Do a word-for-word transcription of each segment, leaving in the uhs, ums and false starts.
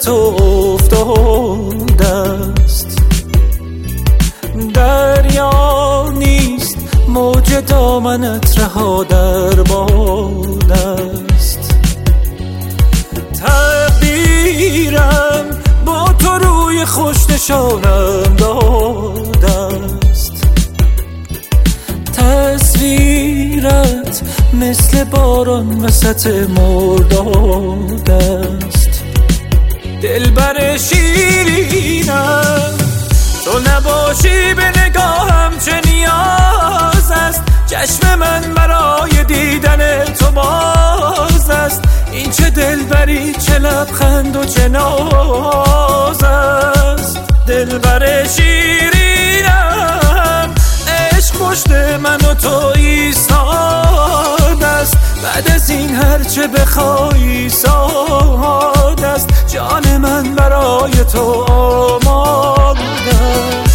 تو افتاده است. دریا نیست موج دامنت رها در باد است. تقدیرم با تو روی خوش نشانم داده است. تصویرت مثل باران وسط مرداد است. دلبر شیرینم تو نباشی به نگاهم چه نیاز است. چشم من برای دیدن تو باز است. این چه دلبری چه لبخند و چه ناز است. دلبر شیرینم عشق پشت من و تو ایستاده است. بعد از این هرچه بخوایی ساده است. جان من برای تو آماده است.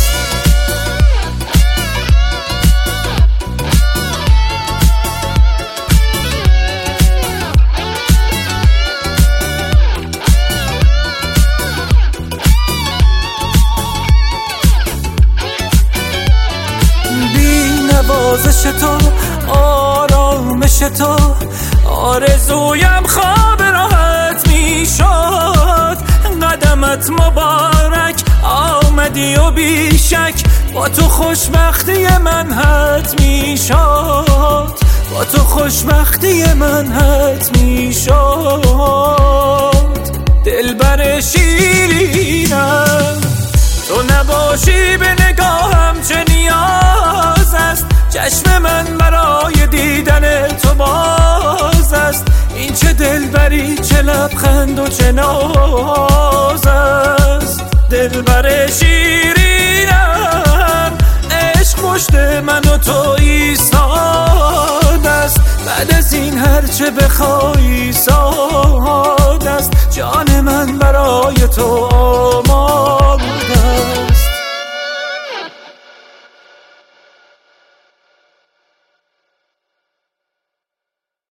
نوازش تو آرامش تو آرزویم خواب راحت می شد. قدمت مبارک آمدی و بیشک با تو خوشبختی من حت می شد. با تو خوشبختی من حت می شد. دلبر شیرینم تو نباشی به نگاهم چه نیاز است. چشم من برای دیدن تو باز است. این چه دلبری چه لبخند و چه ناز است. دلبر شیرینم عشق پشت من و تو ایستاده است. بعد از این هرچه بخوایی ساده است. جان من برای تو